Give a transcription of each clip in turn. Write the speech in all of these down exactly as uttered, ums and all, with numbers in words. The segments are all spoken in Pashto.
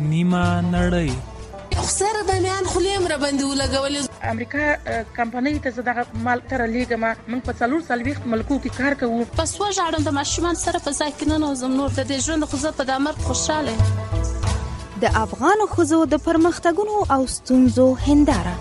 نیمه نړۍ. خسر د میان خلیم را باندې ولګولې. امریکا کمپنۍ ته زه دغه مال تر لیږم. موږ په څلور څلوېښت ملکو کې کار کوو. پس وژاړم د ماشومان سره په ځای کې ننوځم. نور د دې ژوند خو زه په دا مرګ خوشحاله یم. د افغانو ښځو د پرمختګونو او ستونزو هنداره.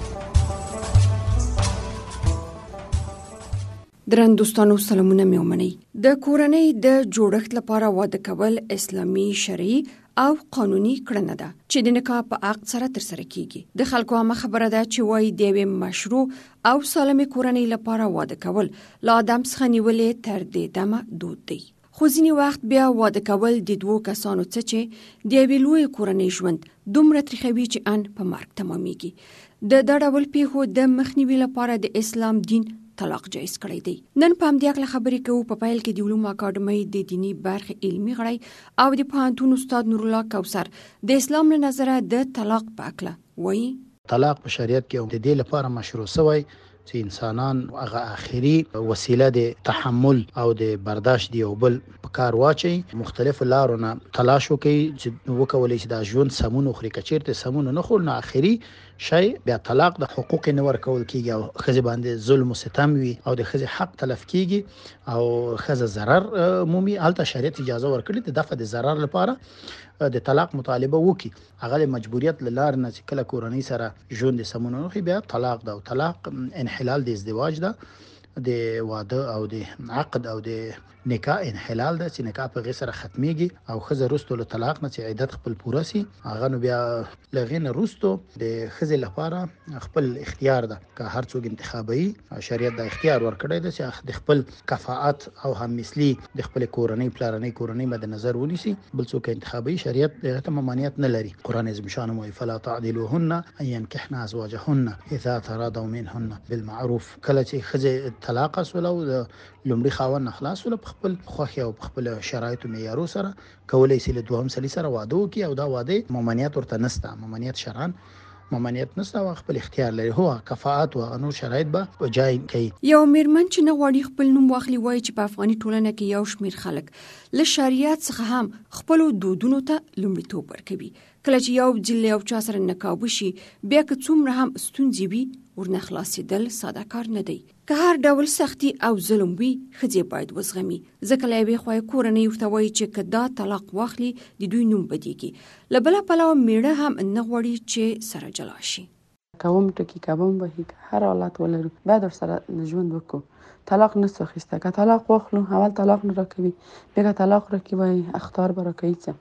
درن دوستانو سلامونه مې ومنئ. د کورنۍ د جوړښت لپاره واده کول اسلامي شرعي او قانوني کړنه ده چې د نکاح په عقد سره ترسره کیږي. د خلکو عامه خبره ده چې وایي د یوې مشروع او سالمې کورنۍ لپاره واده کول له آدم څخه نیولې تر دې دمه دود دی. خو ځینې وخت بیا واده کول د دوو کسانو څه چې د یوې لویې کورنۍ ژوند دومره تریخوي چې ان په مرګ تمامیږي. د دا ډول پیښو د مخنیوي لپاره د اسلام دین طلاق جایز کړی دی. نن په همدې اړه خبرې کوو. په پیل کې د علومو اکاډمۍ د دینی برخې علمي غړی او د پوهنتون استاد نور الله کوثر د اسلام له نظره د طلاق په اړه وایي. طلاق په شریعت کې د دې لپاره مشروع شوی چې انسانان هغه آخري وسیله د تحمل او د برداشت دی او بل په کار واچي. مختلف لارونه تلاش وکړي چې وکولای شي د ژوند سمون خوري. کچیرته سمون نه خور نه آخري شي بیا طلاق د حقوق نه ورکول کیږي او خزه باندې ظلم او ستم وي او د خزه حق تلف کیږي او خزه ضرر مومي. البته شریعت اجازه ورکړي د دفع د ضرر لپاره د طلاق مطالبه وکي. هغه مجبوریت لار نه چې کله کورنۍ سره ژوند سمون نه خي بیا طلاق ده. او طلاق انحلال د ازدواج ده، د واده او د عقد او د نکاح انحلال ده چې نکاح په غیر سره ختميږي او خزه رستو له طلاق نه چې عدت خپل پوره سي. هغه نو بیا لغین رستو د خزه لپاره خپل اختیار ده که هر څوک انتخابي. شریعت د اختیار ورکړی ده چې د خپل کفاءت او هم مثلی د خپل کورنۍ پلانې کورنۍ مد نظر ونیسي. بل څوک انتخابي شریعت دغه ممانعت نه لري. قران عظیم شان مو فلا تعدلوهن ان ينكحن ازواجهن اذا تراضوا منهن بالمعروف. کله چې خزه طلاق وسولو لومړي خاوند اخلاص ول خپل خوخي او خپل شرایط او معیارو سره کولای شي له دوهم سړي سره واده وکړي او دا واده ممانعت ورته نسته. ممانعت شرعاً ممانعت نسته او خپل اختیار لري. هو کفاءت او انو شرایط به جای کوي. یو میرمن چې نه غواړي خپل نوم واخلي وایي چې په افغاني ټولنه کې یو شمیر خلک له شریعت څخه هم خپل دودونو ته لومړیتوب ورکوي. کله چې یو ځل یو چا سره نکاح وشي بیا که څومره هم ستونزې وي ورنه خلاصېدل ساده کار نه دی. که هر ډول سختي او ظلم وي ښځې باید وزغمي. ځکه له یوې خوا کورنۍ ورته وایي چې که دا طلاق واخلي د دوی نوم بدیږي. له بله پلوه میړه هم نه غواړي چې سره جلا شي. کوم ټکي کوم وهي هر حالت ولرو باید سره ژوند وکړو. طلاق نه څخېسته. که طلاق واخلو اول طلاق نه راکوي بیا طلاق راکوي اختار به راکوي څه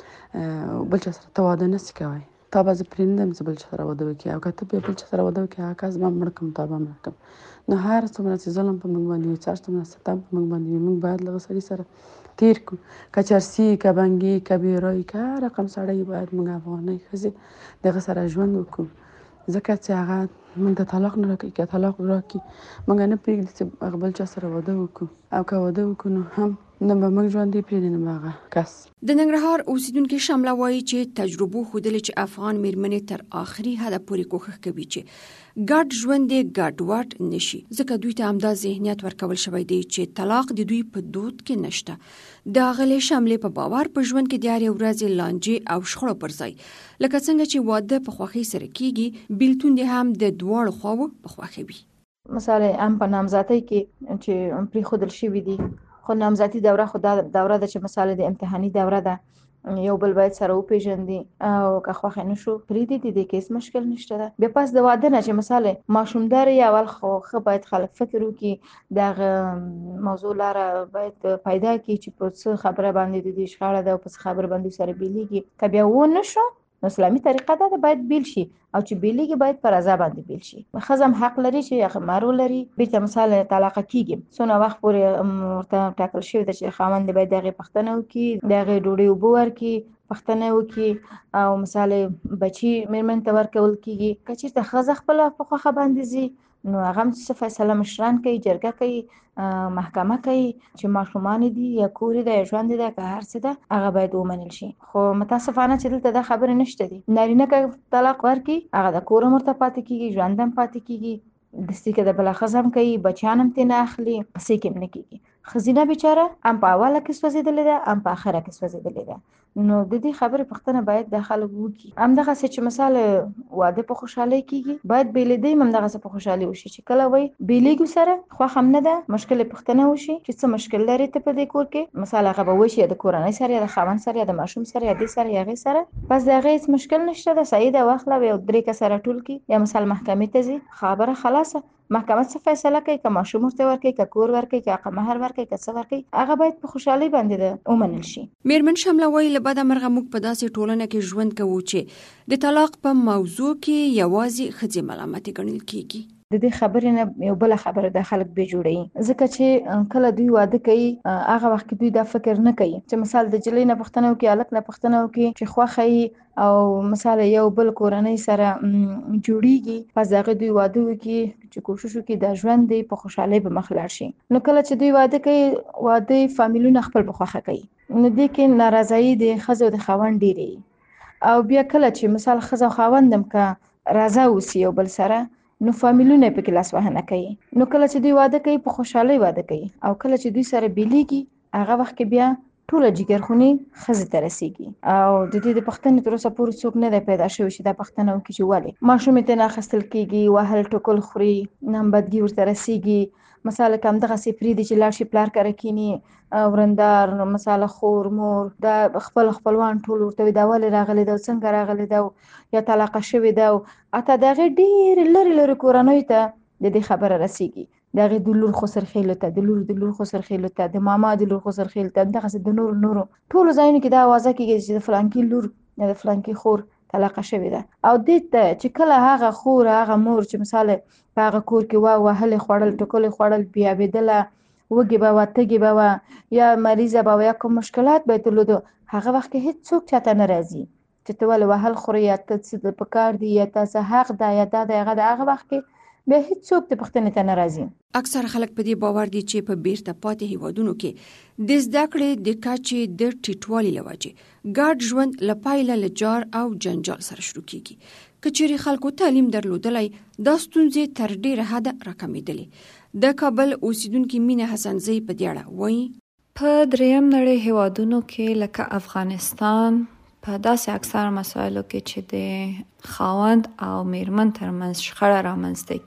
بل چا سره ته واده نه سي کوی. تا به زه پرېږدم چې بل چا سره واده وکړي او که ته بیا بل چا سره واده وکړي هغه کس به مړ کړم تا به مړ کړم. نو هر څومره چې ظلم په موږ باندې وي چې هر څومره ستم په موږ باندې وي موږ باید له هغه سړي سره تېر کړو. که چرسي که بنګي که بیرایي که هر رقم سړی باید موږ افغانۍ ښځې د هغه سره ژوند وکړو. ځکه چې هغه موږ د طلاق نه راکوي. که طلاق راکړي موږ نه پرېږدي چې هغه بل چا سره واده وکړو او که واده وکړو نو هم نه به موږ ژوندي پرېږدي نه به هغه کس. د ننګرهار اوسیدونکي شمله وایي چې تجربو ښودلې چې افغان میرمنې تر آخري حده پورې کوښښ کوي چې ګډ ژوند یې ګډوډ نشي. ځکه دوی ته همدا ذهنیت ورکول شوی دی چې طلاق د دوی په دود کې نشته. د هغې شملې په باور په ژوند کې د هرې ورځې لانجې او شخړو پر ځای لکه څنګه چې واده په خوښۍ سره کیږي بیلتون دې هم د دواړو خواوو په خوښه وي. مثلا هم په نامزادۍ کې چې پرېښودل شوي دي خو نامزادي دوره خو دا دوره ده چې مثلا د امتحاني دوره ده. یو بل باید سره وپېژندي او که خوښه نه شو پرېږدي د دې کې هېڅ مشکل نشته ده. بیا پس د واده نه چې مثلا ماشومداري اول خو ښه باید خلک فکر وکړي د هغه موضوع لاره باید پیدا کړي چې په څه خبره باندې د دې شخړه ده او په څه خبره باندې سره بیلیږي. که بیا ونه شو نو اسلامي طریقه ده باید بیل شي او چې بیلیږي باید پر رضا باندې بیل شي. ښځه هم حق لري چې هغه مهر ولري بېرته مثلا طلاقه کېږي څونه وخت پورې ورته ټاکل شوي ده چې خاوند باید د هغې پوښتنه وکړي د هغې ډوډۍ اوبه ورکړي پوښتنه وکړي او مثلا بچي مېرمن ته ورکول کېږي. که چېرته ښځه خپله په خوښه باندې ځي نو هغه هم څه فیصله مشران کوي جرګه کوي محکمه کوي چې ماشومان دي یا کور ده یا ژوند ده که هر څه ده هغه باید ومنل شي. خو متاسفانه چې دلته دا خبرې نشته دي. نارینه که طلاق ورکړي هغه د کور هم ورته پاتې کېږي ژوند هم پاتې کېږي دستي که د بله ښځه هم کوي بچیان هم ترې نه اخلي څه کې هم نه کېږي. خزینه بیچاره هم په اوله کې سوځېدلې ده هم په اخره کې سوځېدلې ده. نو د دې خبرې پوښتنه باید د خلکو وکړي. همدغسې چې مثال واده په خوشحالۍ کېږي باید بېلېدی هم همدغسې په خوشحالۍ وشي چې کله وایي بېلېږو سره خوښ هم نه ده مشکل یې پوښتنه وشي چې څه مشکل لري ته په دې کور کې. مثال هغه به وشي یا د کورنۍ سره یا د خاوند سره یا د ماشوم سره یا دې سره یا هغې سره بس د هغې هېڅ مشکل نشته ده صحیح ده واخله یو درې کسه راټول کړي یا مثال محکمې ته ځي خبره خلاصه. محکمه څه فیصله کوي که ماشوم ورته ورکوي که کور ورکوي که حق مهر ورکوي که څه ورکوي هغه باید په خوشحالۍ باندې ده ومنل شي. میرمن شمله وایي له بده مرغه موږ په داسې ټولنه کې ژوند کوو چې د طلاق په موضوع کې یوازې ښځې ملامتې ګڼل کېږي. د دې خبرې نه یو بله خبره د خلک بې جوړوي ځکه چې کله دوی واده کوي هغه وخت کې دوی دا فکر نه کوي چې مثال د نجلۍ نه پوښتنه وکړي هلک نه پوښتنه وکړي چې خوښه یې او مثال یو بل کورنۍ سره جوړیږي پس د هغې دوی واده وکړي چې کوشش وکړي دا ژوند دی په خوشحالۍ به مخ لاړ شي. نو کله چې دوی واده کوي واده فامیلونه خپل په خوښه کوي نو دې کې ناراضایي د ښځې او د خاوند ډېرې او بیا کله چې مثال ښځه او خاوند هم که راضا اوسي یو بل سره نو فامیلونه یې پکې لاسوهنه کوي. نو کله چې دوی واده کوي په خوشحالۍ واده کوي او کله چې دوی سره بېلېږي هغه وخت کې بیا ټوله جګرخوني ښځې ته رسېږي او د دې د پوښتنې تر اوسه پورې څوک نه دی پیدا شوی چې دا پوښتنه وکړي چې ولې ماشوم یې ترې نه اخیستل کېږي وهل ټوکل خوري نامبدګي ورته رسېږي. مثال که همدغسې پرېږدي چې لاړ شي پلار کره کښېني ورندار مثال خور مور دا خپل خپلوان ټول ورته وي دا ولې راغلی ده او څنګه راغلی ده یا طلاقه شوې ده او حتی د هغې ډېرې لرې لرې کورنیو ته د دې خبره رسېږي د هغې د لور خسرخېلو ته د لور د لور خسرخېلو ته د ماما د لور خسرخېلو ته همدغسې د نورو نورو ټولو ځایونو کې دا اوازه کېږي چې د فلانکي لور یا د فلانکي خور طلاقه شوې ده او دې ته چې کله هغه خور هغه مور چې مثال په هغه کور کې وه وهلې خوړل ټوکلې خوړل بیابېدله وږې به وه تږې به وه یا مریضه به وه یا کوم مشکلات به یې درلودو هغه وخت کې هېڅوک چاته نه راځي چې ته ولې وهل خورې یا ته څه په کار دي یا تا څه حق ده یا دا د هغه د هغه وخت کې بیا هېڅوک د پوښتنې ته نه راځي. اکثر خلک په دې باور دي چې په بیرته پاتې هیوادونو کې د زده کړې د کچې د ټیټوالي له وجې ګډ ژوند له پایله له جار او جنجال سره شروع کېږي. که چیرې خلکو تعلیم درلودلی دا ستونزې تر ډېره حده راکمېدلې. د کابل اوسیدونکي مینه حسنزۍ په دې اړه وایي په دریم نړۍ هیوادونو کې لکه افغانستان په داسې اکثر مسایلو کې چې د خاوند او میرمن ترمنځ شخړه رامنځته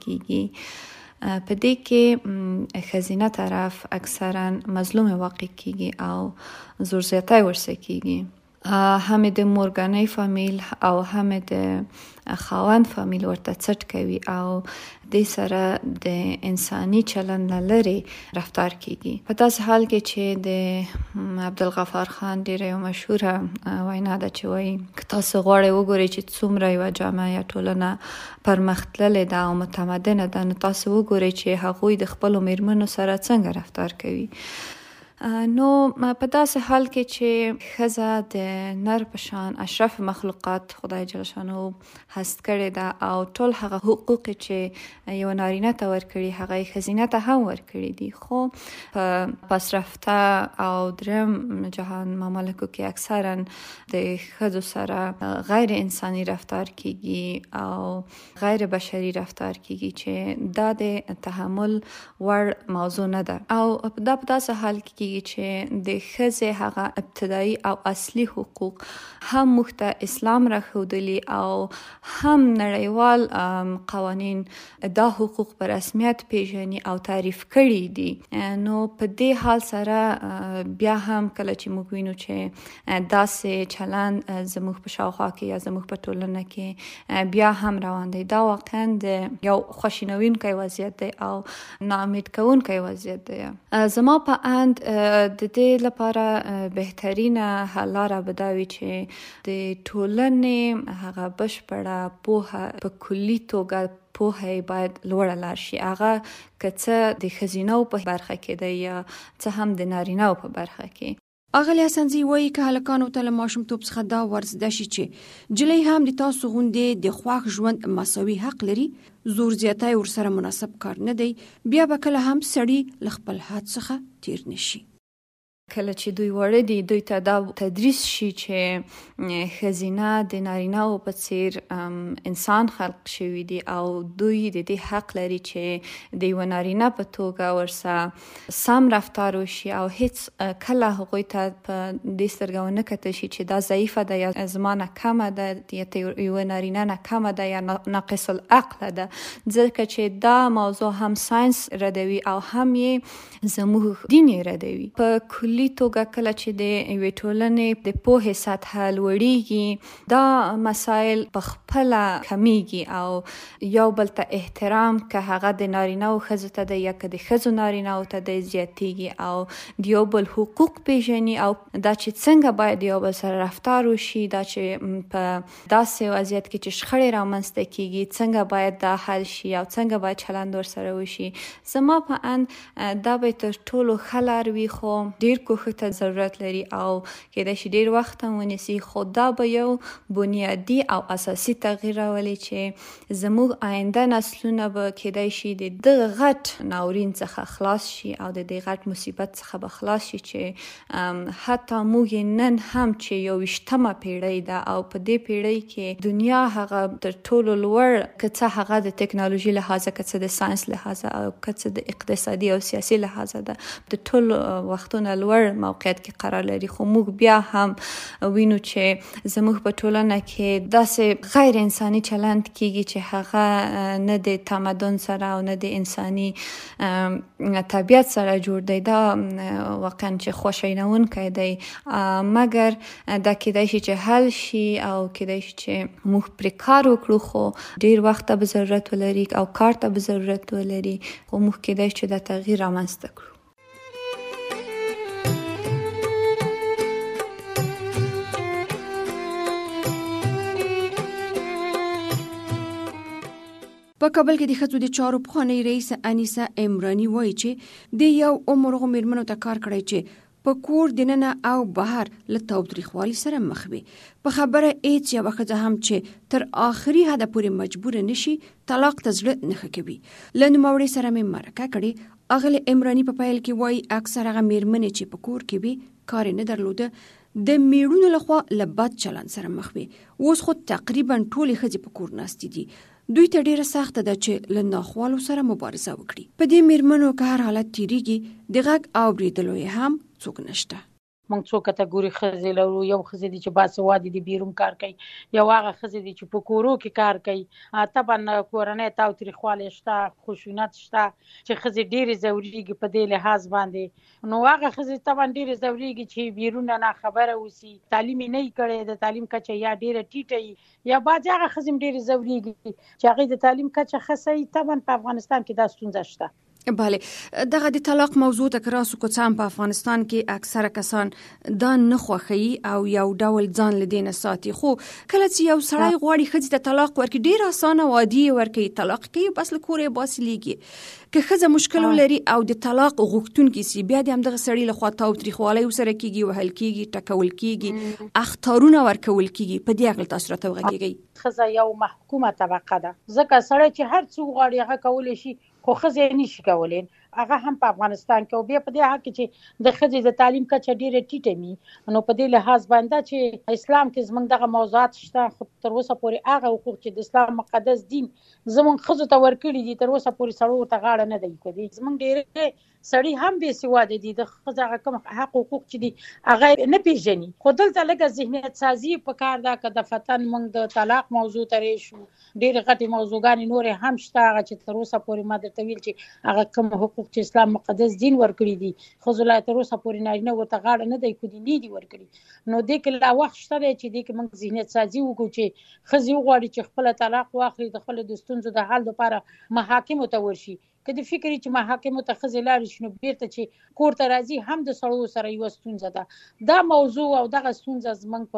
کیږي په دې کې ښځینه طرف اکثرا مظلوم واقع کیږي او زور زیاتی ورسره کیږي. هم د مورګنۍ فامیل او هم د خاوند فامیل ورته څټ کوي او دې سره د انساني چلند نه لرې رفتار کیږي. په داسې حال کې چې د عبدالغفار خان ډېره یو مشهوره وینا ده چې وایي که تاسو غواړئ وګورئ چې څومره یوه جامعه یا ټولنه پرمختللې ده او متمدنه ده نو تاسو وګورئ چې هغوی د خپلو میرمنو سره څنګه رفتار کوي. نو په داسې حال کې چې ښځه د نر په شان اشرف مخلوقات خدای جل شانه هست کړې ده او ټول هغه حقوق چې یو نارینه ته ورکړي هغه یې ښځینه ته هم ورکړي دي. خو په پسرفته او دریم جهان ممالکو کې اکثرا د ښځو سره غیر انساني رفتار کیږي او غیر بشري رفتار کیږي چې دا د تحمل وړ موضوع نه ده او دا په داسې حال کې چې د ښځې هغه ابتدایي او اصلي حقوق هم موږ ته اسلام راښودلي او هم نړیوال قوانین دا حقوق په رسمیت پیژني او تعریف کړي دي. نو په دې حال سره بیا هم کله چې موږ وینو چې داسې چلند زموږ په شاوخوا کې یا زموږ په ټولنه کې بیا هم روان دی دا واقعا د یو خوشینوونکی وضعیت دی او ناامید کوونکی وضعیت دی. زما په اند د دې لپاره بهترینه حل لاره به دا وي چې د ټولنې هغه بشپړه پوهه په کلي توګه پوهه باید لوړه لاړ شي. هغه که څه د ښځینه‌و په برخه کې دی یا څه هم د نارینه‌و په برخه کې. اغلی حسنزۍ وایي که هلکانو ته له ماشومتوب څخه دا ورزده شي چې نجلۍ هم د تاسو غوندې د خوښ ژوند مساوي حق لري زور زیاتی ورسره مناسب کار نه دی بیا به کله هم سړي له خپل حد څخه تیر نشي. کله چې دوی وړه دي دوی ته دا تدریس شي چې ښځینه د نارینه‌و په څیر انسان خلق شوي دي او دوی د دې حق لري چې د یوه نارینه په توګه ورسره سم رفتار وشي او هیڅ کله هغوی ته په دې سترګه ونه کتل شي چې دا ضعیفه ده یا زما نه کمه ده یا یوه نارینه نه کمه ده یا ناقص العقله ده، ځکه چې دا موضوع هم ساینس ردوي او هم یې زموږ دین یې ردوي. په کلي توګه کله چې د یوې ټولنې د پوهې سطحه لوړیږي دا مسایل په خپله کمیږي او یو بل ته احترام که هغه د نارینه‌و ښځو ته ده یا که د ښځو نارینه‌و ته ده زیاتیږي او د یو بل حقوق پیژني او دا چې څنګه باید یو بل سره رفتار وشي، دا چې په داسې وضعیت کې چې شخړې رامنځته کیږي څنګه باید دا حل شي او څنګه باید چلند ورسره وشي. زما په اند دا به تر ټولو ښه لار وي، خو ډېر کوښښ ته ضرورت لري او کېدای شي ډېر وخت هم ونیسي، خو دا به یو بنیادي او اساسي تغییر راولي چې زموږ آینده نسلونه به کېدای شي د دغه غټ ناورین څخه خلاص شي او د دې غټ مصیبت څخه به خلاص شي چې حتی موږ نن هم چې یو ویشتمه پیړۍ ده او په دې پیړۍ کې دنیا هغه تر ټولو لوړ که څه هغه د ټکنالوژي لحاظه که څه د ساینس لحاظه او که څه د اقتصادي او سیاسي لحاظه ده د ټولو وختونه لوړ موقعیت کې قرار لري، خو موږ بیا هم وینو چې زموږ په ټولنه کې داسې غیر انساني چلند کیږي چې هغه نه د تمدن سره او نه د انساني طبیعت سره جوړ دی. دا واقعا چې خوشینونکی دی، مګر دا کېدای شي چې حل شي او کېدای شي چې موږ پرې کار وکړو، خو ډېر وخت ته به ضرورت ولري او کار ته به ضرورت ولري، خو موږ کېدای شي دا تغییر رامنځته کړو. په کابل کې د ښځو د چارو پخوانۍ رئیس انیسه عمراني وایي چې د یو عمر هغو میرمنو ته کار کړی چې په کور دننه او بهر له تاوتریخوالي سره مخ وي. په خبره هیڅ یوه ښځه هم چې تر آخري حده پورې مجبوره نشي طلاق ته زړه نه ښه کوي. له نوموړې سره مې مرکه کړې. اغلې عمراني په پیل کې وایي اکثر هغه میرمنې چې په کور کې وي کار نه درلوده د میړونو لخوا له بد چلند سره مخ وي. اوس خو تقریبا ټولې ښځې په کور ناستې دي. دوی ته ډیره سخته ده چې له ناخوالو سره مبارزه وکړي. په دې میرمنو که هر حالت تیریږي د غږ اورېدلو یې هم څوک نشته. موږ څو کټګوري ښځې لرو. یو ښځې دي چې باسواده دي بیرون کار کوي، یو هغه ښځې دي چې په کورو کې کار کوي. طبعا کورنۍ تاوتریخوالی شته، خشونت شته چې ښځې ډېرې ځورېږي په دې لحاظ باندې. نو هغه ښځې طبعا ډېرې ځورېږي چې بیرون نه خبره اوسي، تعلیم یې نه وي کړی، د تعلیم کچه یا ډېره ټیټه وي، یا بعضې هغه ښځې هم ډېرې ځورېږي چې هغوی د تعلیم کچه ښه وي. طبعا په افغانستان کې دا ستونزه شته. بله، دغه د طلاق موضوع ته که راسو که څه هم په افغانستان کې اکثره کسان دا نه خوښوي او یو ډول ځان له دې نه ساتي، خو کله چې یو سړی غواړي ښځې ته طلاق ورکړي ډېر اسانه او عادي یې ورکوي، طلاق کوي بس له کوره یې باسلیږي. که ښځه مشکل ولري او د طلاق غوښتونکې سي، بیا د همدغه سړي لخوا تاوتریخوالی ورسره کېږي، وهل کېږي، ټکول کېږي، اخطارونه ورکول کېږي. په دې هکله تاسو راته وغږېږئ. ښځه یو محکومه طبقه ده، ځکه سړی چې هر څه وغواړي هغه کولی شي، خو ښځې یې نشي کولی. هغه هم په افغانستان کې او بیا په دې حق کې چې د ښځې د تعلیم کچه ډېره ټیټه وي. نو په دې لحاظ باندې چې اسلام کې زموږ دغه موضوعات شته، خو تر اوسه پورې هغه حقوق چې د اسلام مقدس دین زموږ ښځو ته ورکړي دي تر اوسه پورې سړو ته غاړه نه دی کړې. زموږ ډېرې سړي هم بې سواده دي، د ښځو هغه کوم حق حقوق چې دي هغه نه پیژني. خو دلته لږه ذهنیت سازي په کار ده. که د فتن موږ د طلاق موضوع ته راشو، ډېرې غټې موضوعګانې نورې هم شته هغه چې تر اوسه پورې ما درته ویل چې هغه کوم حقوق چې اسلام مقدس دین ورکړي دي ښځو لا تر اوسه پورې نارینه ورته غاړه نه دی کړي، نه دي ورکړي. نو دې کې لا وخت شته دی چې دې کې موږ ذهنیت سازي وکړو چې ښځې وغواړي چې خپله طلاق واخلي، د خپلو د ستونزو د حل لپاره محاکمو ته ورشي. که د فکر چې محاکمو ته ښځې لاړې شي، نو بیرته چې کور ته راځي هم د سړو سره یوه ستونزه ده. دا موضوع او دغه ستونزه زموږ په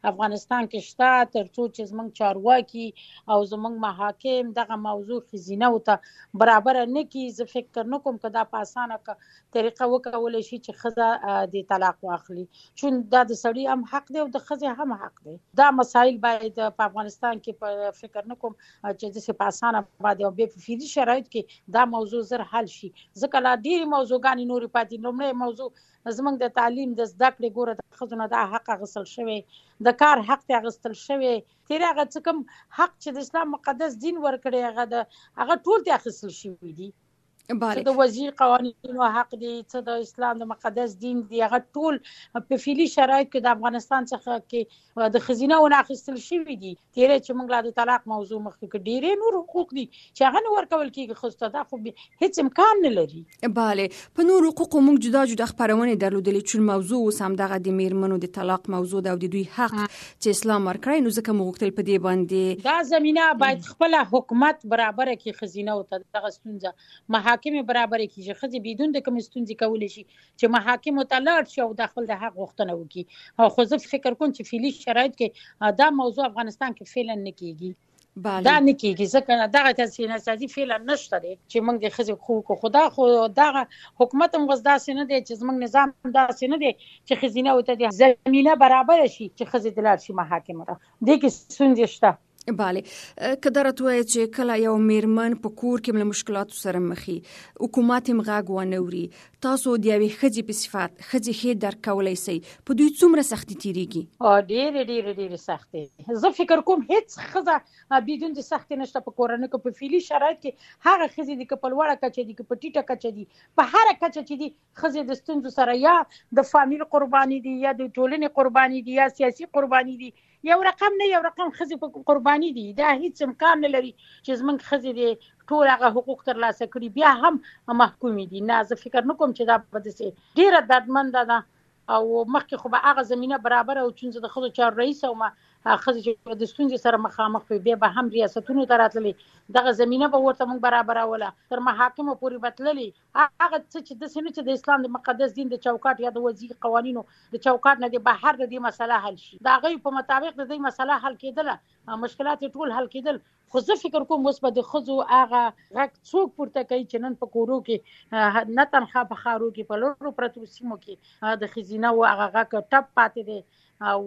افغانستان کې شته، ترڅو چې زموږ چارواکي او زموږ محاکم دغه موضوع ښځینه ته برابر نه کړي. زه فکر نه کوم که دا په اسانه طریقه وکولی شي چې ښځه د طلاق واخلي، چون دا د سړي هم حق دی او د ښځې هم حق دی. دا مسایل باید په افغانستان کې په فکر نه کوم چې داسې په اسانه باندې او بیا په فعلي شرایطو کې دا موضوع زر حل شي، ځکه لا ډېرې موضوعګانې نورې پاتې. لومړی موضوع زموږ د تعلیم د زده کړې، ګوره د ښځو نه دا حق اخیستل شوی، د کار حق ته اخیستل شوی، تېر هغه څه کوم حق چې د اسلام مقدس دین ورکړی هغه د هغه ټول ته اخیستل شوي دي. څه د وزیر قوانینو حق دی، څه د اسلام د مقدس دین دی، هغه ټول په فعلي شرایط کې د افغانستان څخه کې د ښځینه ونه اخیستل شوي دي. تېری چې موږ لا د طلاق موضوع مخکې کړ، ډېرې نور حقوق دي چې هغه نه ورکول کېږي ښځو ته، دا خو هېڅ امکان نه لري. بله، په نور حقوقو موږ جدا جدا خپرونې درلودلې، چون موضوع اوس همدغه د میرمنو د طلاق موضوع ده او د دوی حق چې اسلام ورکړی، نو ځکه موږ غوښتل په دې باندې دا زمینه باید خپله حکومت برابره کړي ښځینهو ته دغه ستونزه، محاکم برابره کړي چې ښځې بدون د کومې ستونزې کولی شي چې محاکمو ته لاړ شي او د خپل د حق غوښتنه وکړي. خو زه فکر کوم چې فعلي شرایط کې دا موضوع افغانستان کې فعلا نه کېږي. دا نه کېږي ځکه دغه تاسې نسازي فعلا نشته دی چې موږ د ښځې حقوقو، خو دا خو دغه حکومت هم اوس داسې نه دی چې زموږ نظام داسې نه دی چې ښځینهو ته د زمینه برابره شي چې ښځې ته لاړ شي محاکمو ته. دې کې ستونزې شته. بله، که درته وایي چې کله یو میرمن په کور کې له مشکلاتو سره مخي، حکومت هم غږ ونه اوري، تاسو د یوې ښځې په صفت ښځې ښې درک کولی شئ، په دوی څومره سختي تېرېږي؟ ډېرې ډېرې ډېرې سختې. زه فکر کوم هېڅ ښځه بدون د سختې نشته په کورنۍ کې. په فعلي شرایط کې هغه ښځې دي که په لوړه کچه دي که په ټیټه کچه دي، په هره کچه چې دي ښځې د ستونزو سره یا د فامیل قرباني دي یا د ټولنې قرباني دي یا سیاسي قرباني دي، یو رقم نه یو رقم ښځې په قرباني دي. دا هیڅ امکان نه لري چې زموږ ښځې د ټول هغه حقوق ترلاسه کړي بیا هم محکومې دي. نه، زه فکر نه کوم چې دا به داسې ډېره دردمنده ده او مخکې خو به هغه زمینه برابره او چون زه د ښځو چارو رئیس وم، ښځې چې د ستونزې سره مخامخ وي بیا به هم ریاستونو ته راتللې، دغه زمینه به ورته موږ برابروله، تر محاکمو پورې به تللې. هغه څه چې داسې نه چې د اسلام د مقدس دین د چوکاټ یا د وضعي قوانینو د چوکاټ نه د بهر د دې مسله حل شي، د هغوی په مطابق د دې مسله حل کېدله، مشکلات یې ټول حل کېدل. خو زه فکر کوم اوس به د ښځو هغه غږ څوک پورته کوي چې نن په کورو کې نه تنها په ښارو کې، په لرو پرتو سیمو کې د ښځینهو هغه غږ ټپ پاتې دی او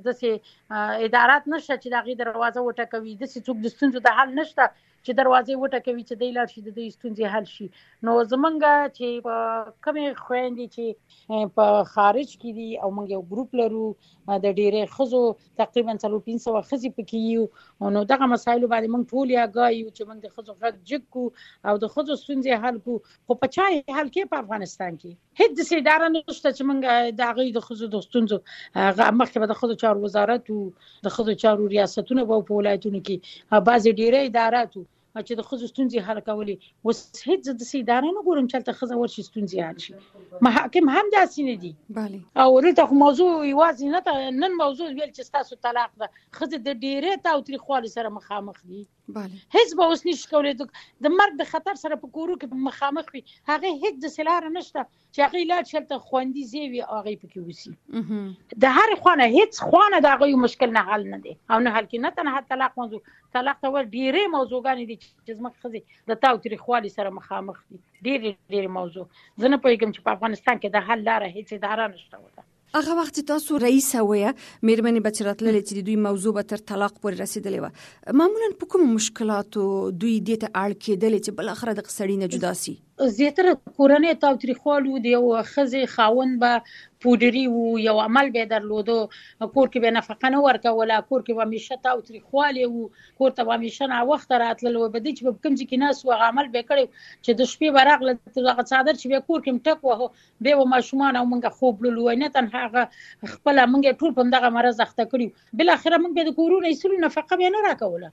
داسې ادارات نشته چې د هغې دروازه وټکوي، داسې څوک د ستونزو د حل نشته چې دروازې وټکوي چې دی لاړ شي د دوی ستونزې حل شي. نو زمونږ چې په کومې خویندې چې په خارج کې دي او موږ یو ګروپ لرو د ډېرې ښځو، تقریبا څلور پنځه سوه ښځې پکې یو، نو دغه مسایلو باندې موږ ټول یې آګاه یو چې موږ د ښځو غږ جګ کړو او د ښځو ستونزې حل کړو. خو په چا یې حل کې په افغانستان کې هېڅ داسې اداره نشته چې موږ د هغوی د ښځو د ستونزو، مخکې به د ښځو چارو وزارت و، د ښځو چارو ریاستونه به په ولایتونو کې بعضې ډېری ادارات و چې د ښځو ستونزې حل کولې. اوس هېڅ زه داسې اداره نه ګورم چې هلته ښځه ورشي ستونزې حل شي. محاکم هم داسې نه دي. او دلته خو موضوع یوازې نه ده، نن موضوع ویل چې ستاسو طلاق ده، ښځې د ډېرې تاوتریخوالي سره مخامخ دي. هېڅ به اوس نشي کولی د مرګ د خطر سره په کورو کې مخامخ وي، هغې هېڅ داسې لاره نشته چې هغې لاړ شي هلته خوندي ځای وي او هغې پکې اوسي. د هرې خوا نه هېڅ خوا نه د هغوی مشکل نه حل نه دی او نه حل کېږي. نه تنها طلاق موضوع، طلاق ته ول ډېرې موضوعګانې دي چې زموږ ښځې د تاوتریخوالي سره مخامخ دي، ډېرې ډېرې موضوع. زه نه پوهېږم چې په افغانستان کې د حل لاره هېڅ اداره نشته وته. هغه وخت چې تاسو رئیسه ویه، میرمنې به چې راتللې چې د دوی موضوع به تر طلاق پورې رسېدلې وه، معمولا په کومو مشکلاتو دوی دې ته اړ کېدلې چې بالاخره دغه سړي نه جدا سي؟ زیاتره کورنۍ تاوتریخوالي د یو ښځې خاوند به پودري و، یو عمل به درلودو، کور کې به نفقه نه ورکوله، کور کې به همیشه تاوتریخوالی و، کور ته به همیشه ناوخته راتلل و، به دې چې په کوم ځای کې ناست و هغه عمل به یې کړی چې د شپې به راغله هغه څادر چې بیا کور کې م ټک وهه، بیا به ماشومان او موږ خوب لولو، نه تنها هغه خپله موږ یې ټول په همدغه مرض اخته کړي. بالاخره موږ بیا د کورونو ایستلو نفقه بیا نه راکوله،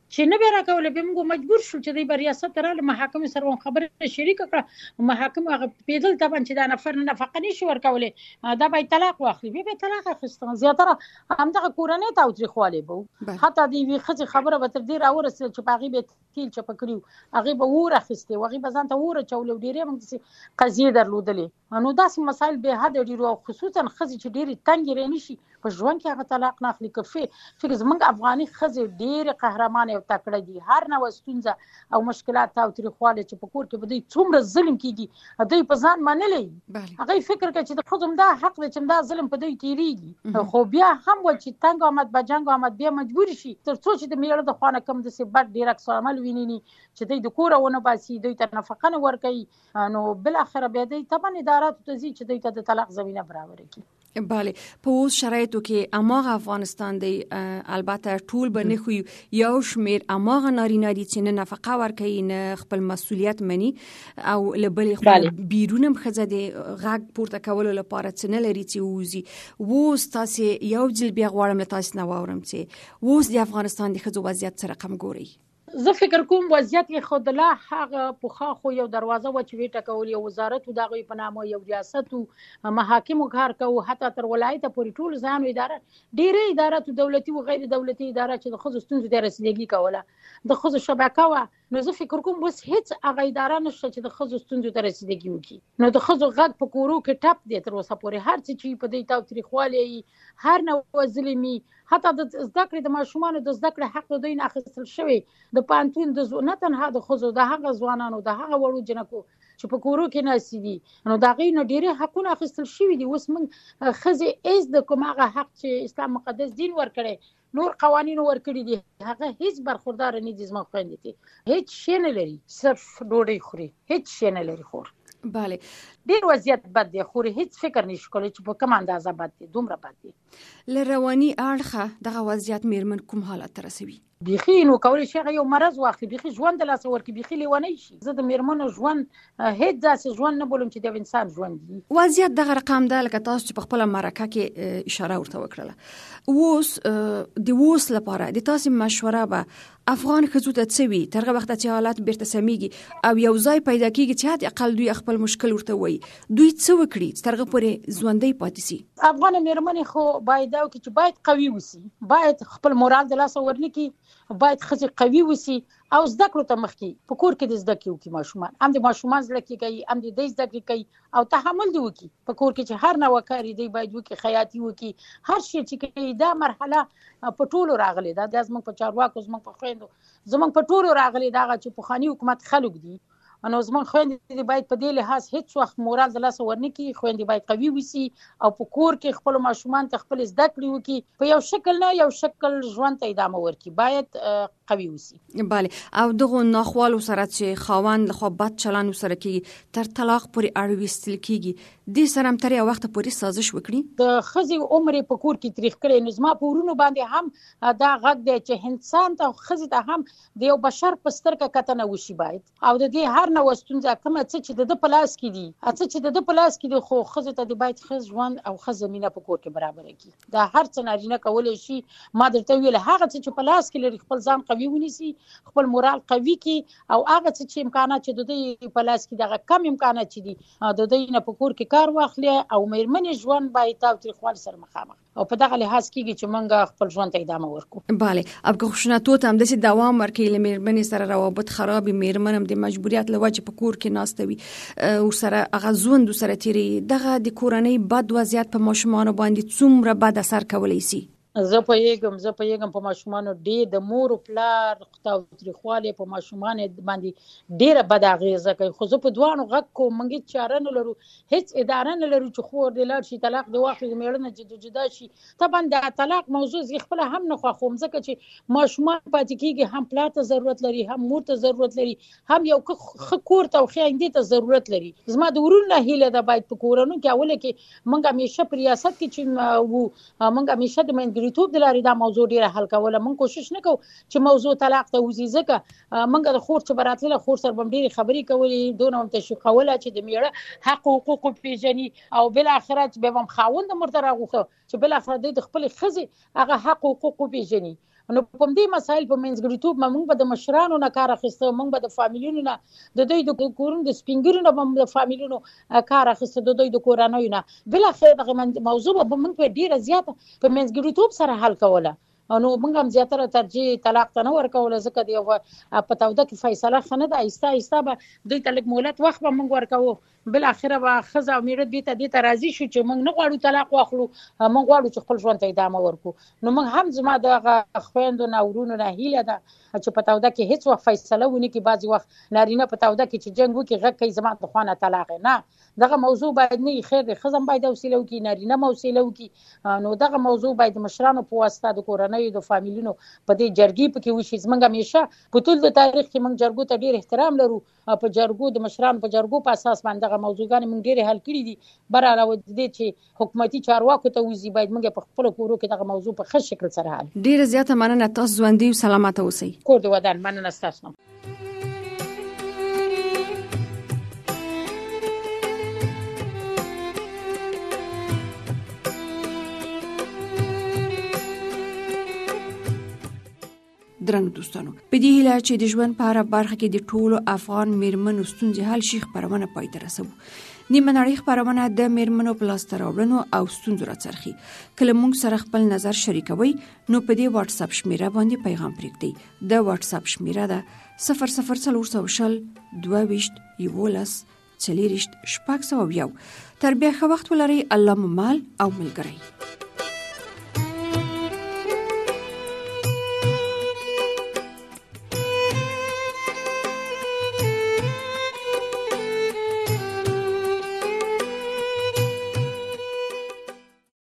چې نه به راکوله به موږ مجبور شو چې د ریاست راله محاکمې سره خبره شریک کړه محاکم هغه پیدل طبعا چې دا نفر نفقه نشي ورکولې دا به طلاق واخلي به طلاق اخیستل زیاتره همدغه کورنۍ تاوتریخوالی به حتی د وی خځې خبره به تر دې راورسېده چې باغې به تیل چپ کړیو هغه به ور اخیستي هغه به ځان ته ور چولې ډېرې موږ قضیه درلودلې نو داسې مسایل به حد ډیرو خصوصا خځې چې ډېرې تنګ رې نشي په ژوند کې هغه طلاق نه اخلي کفي فکر زمونږ افغاني خځې ډېرې قهرمان او تکړه دي هر نوع ستونزه او مشکلات تاوتریخوالی چې په کور کې به دوی څومره ظلم کیږي دوی په ځان منلې هغه فکر کوي چې د ښځو دا حق دی چې دا ظلم په دوی تیریږي خو بیا هم و چې تنګ آمد به جنګ آمد بیا مجبور شي تر څو چې د میړه د خوانه کم داسې بد ډېر عکس عمل ویني چې دوی د کوره ونه باسي دوی ته نفقه نه ورکوي نو بالاخره بیا دوی طبعا اداراتو ته ځي چې دوی ته د طلاق زمینه برابره کړي بله په اوس شرایطو کې اماغه افغانستان دی البته ټول به نه خو یو شمیر اماغه نارینه دي چې نه نفقه ورکوي نه خپل مسؤلیت مني او لبلې خپل بیرونم خزه دی غږ پورته کولو لپاره څه نه لري چې ووزي اوس تاسو یو ځل بیا غواړم له تاسو نه واورم چې اوس د افغانستان د ښځو وضعیت سره رقم ګوري زه فکر کوم وضعیت یې خود لا هغه پوخا خو یو دروازه و چې ویټه کول یو وزارت دغه په نامه یو ریاست او محاکم کار کوي حتی تر ولایت پورې ټول ځان اداره ډیره ادارات دولتي او غیر دولتي اداره چې د خصوص ستونزې ته رسیدګي کوله د خصوص شبکه و نو زه فکر کوم بس هیڅ هغه اداره نشته چې د خصوص ستونزې ته رسیدګي وکړي نو د خصوص غږ په کورو کې ټپ دی تر اوسه پورې هر څه چې په دې تاوتریخوالي هر نوع ظلمي حتی د زده کړې د ماشومانو د زده کړې حق د دوی نه اخیستل شوی د پانتون د نه تنها د ښځو د هغه ځوانانو د هغه وړو جنکو چې په کورو کې ناستې دي نو د هغوی نه ډېرې حقونه اخیستل شوي دي اوس موږ ښځې ایز د کوم هغه حق چې اسلام مقدس دین ورکړی نور قوانینو ورکړي دي هغه هیڅ برخوردار نه دي زموږ خویندې دي هیڅ شی نه لري صرف ډوډۍ خوري هیڅ شی نه لري خور بله ډیر وضعیت بد دی خو هیڅ فکر نشي کولی چې په کوم اندازه بد دی دومره بد دی له رواني اړخه دغه وضعیت میرمن کوم حالت ته رسوي بيخي نو کولی شي یو مرض واخلي بيخي ژوند د لاس ورکی بيخي لیونی شي زه د میرمنو ژوند هیڅ داسې ژوند نه بولم چې د انسان ژوند دی وضعیت دغه رقم ده لکه تاسو چې په خپل مرکه کې اشاره ورته وکړه اوس د اوس لپاره د تاسو مشوره به افغان ښځو ته څه وي تر هغه وخت چې حالات بیرته سمېږي او یو ځای پیدا کیږي چې حتی اقل دوی خپل مشکل ورته وایي دوی څه وکړي تر هغه پورې ژوندۍ پاتې شي افغان میرمنې خو باید او چې باید قوي وسی باید خپل مورال د لاس ورنکي باید ښځې قوي وسی او زده کړو ته مخکي په کور کې د زده کړو کې ماشومان هم د ماشومان زده کړي کوي هم د دې زده کړي کوي او تحمل دی وکي په کور کې چې هر نوع کاری دی باید وکي خیاطي وکي هر شي چې کوي دا مرحله په ټولو راغلي دا د زموږ په چارواکو زموږ په خويندو زموږ په ټولو راغلي دا چې په خاني حکومت خلک دي نو زموږ خويندې باید په دې لحاظ هیڅ وخت مورال د لاس ورنکي خويندې باید قوي وسی او په کور کې خپل ماشومان ته خپل زده کړي وکي په یو شکل نه یو شکل ژوند ته ادامه ورکي باید قوي وسی بله او دغه ناخوالو سره چې خاوند له خوا بد چلند سره کیږي تر طلاق پورې اړ وستل کیږي د سره تر یو وخت پورې سازش وکړي د خزي عمر په کور کې تاریخ کړي نو زما په ورونو باندې هم دا غږ دی چې انسان ته خزي ته هم د یو بشر په سترګه کتنه وشي باید او د دې هر نو ستونزه کومه څه چې د پلاس کې دي اڅه چې د پلاس کې دي خو خزي ته د باید خز ژوند او خز زمينه په کور کې برابر کړي دا هر څه نارینه کولای شي ما درته ویل هغه څه چې پلاس کې لري خپل ځان قوي ونیسي خپل مورال قوي کی او هغه څه چې امکانات چې د دې پلاس کې دغه کم امکانات چې دي د دې نه په کور کې کار واخلي او مېرمنې ژوند باید تاوتریخوالي سره مخامخ او په دغه لحاظ کېږي چې موږ خپل ژوند ته ادامه ورکړو بله اب که خشونتوت هم داسې دوام ورکړي له مېرمنې سره روابط خراب مېرمن هم د مجبوریت له وجې په کور کې ناستوي او سره هغه ژوند سره تیری دغه د کورنۍ بد وضعیت په ماشومان باندې څومره بد اثر کولی شي زه په یګم زه په یګم په ماشومان ډېر د مور او پلار تاوتریخوالی په ماشومان باندې ډیره بد اغیزه کوي خو زه په دوانو غږ کوم موږ چاره نه لرو هیڅ اداره نه لرو چې خور د لار شي طلاق دی واخلي د میړه نه جدا جدا شي طبعا د طلاق موضوع زی خپل هم نه خوښوم ځکه چې ماشومان پاتې کیږي هم پلار ته ضرورت لري هم مور ته ضرورت لري هم یو ښه کور ته او خویندې ته ضرورت لري زما د ورونو هیله ده باید په کورونو کې اوله کې موږ همیشه په ریاست کې چې وو موږ همیشه د منګری توپ د لارې دا موضوع ډیره حل کوله مونږ کوشش نه کوو چې موضوع طلاق ته وځي ځکه مونږ د خور چې براتله خور سره بم ډیره خبرې کولې دونه هم تشویقوله چې د میړه حق او حقوق پیژني او بل اخر چې به هم خاوند مرته راغوخه چې بل اخر د خپل خزي هغه حق او حقوق پیژني نو په دې مسایل په منځګړیتوب موږ به د مشرانو نه کار اخیسته، موږ به د فامیلونو نه د دوی د کورونو د سپینګرو نه به د فامیلونو کار اخیسته، د دوی د کورنیو نه. بلاخره دغه موضوع به موږ په ډیره زیاته په منځګړیتوب سره حل کوله. نو موږ هم زیاتره ترجیح طلاق ته نه ورکوله، ځکه د یو په توده کې فیصله ښه نه ده. آهسته آهسته به دوی ته لږ مهلت وخت به موږ ورکوو. بالاخره به ښځه او میړه دې ته دې ته راضي شو چې موږ نه غواړو طلاق واخلو، موږ غواړو چې خپل ژوند ته ادامه ورکړو. نو موږ هم زما دغه خویندو نه ورونو نه هیله ده چې په توده کې هیڅ وخت فیصله ونه کړي. بعضې وخت نارینه په توده کې چې جنګ وکړي غږ کوي زما د خوا نه طلاق نه، دغه موضوع باید نه وي. خیر دی، ښځه هم باید حوصله وکړي، نارینه هم حوصله وکړي. نو دغه موضوع باید د مشرانو په واسطه د کورنیو د فامیلونو په دې جرګې پکې وشي. زموږ همیشه په ټول د تاریخ کې موږ جرګو ته ډېر احترام لرو. په جرګو د مشرانو په جرګو په اساس باندې دغه موضوعګانې موږ ډېرې حل کړي دي. برعلاوه د دې چې حکومتي چارواکو ته وځي، باید موږ په خپلو کورو کې دغه موضوع په ښه شکل سره حل. ډېره زیاته مننه، تاسو ژوندي او سلامته اوسئ. کور دې ودان. مننه ستاسو. درنو دوستانو، په دې هیله چې د ژوند په هره برخه کې د ټولو افغان میرمنو ستونزې حل شي خپرونه پای ته رسوو. نیمه نړۍ خپرونه د میرمنو په لاسته راوړنو او ستونزو راڅرخي. کله موږ سره خپل نظر شریکوي نو په دې واتس اپ شمیره باندې پیغام پرېږدئ. د واتس اپ شمیره ده صفر صفر څلور سوه شل دوه ویشت یولس څلېرویشت شپږ سوه یو. تر بیا ښه وخت ولرئ. الله مو مال او ملګری.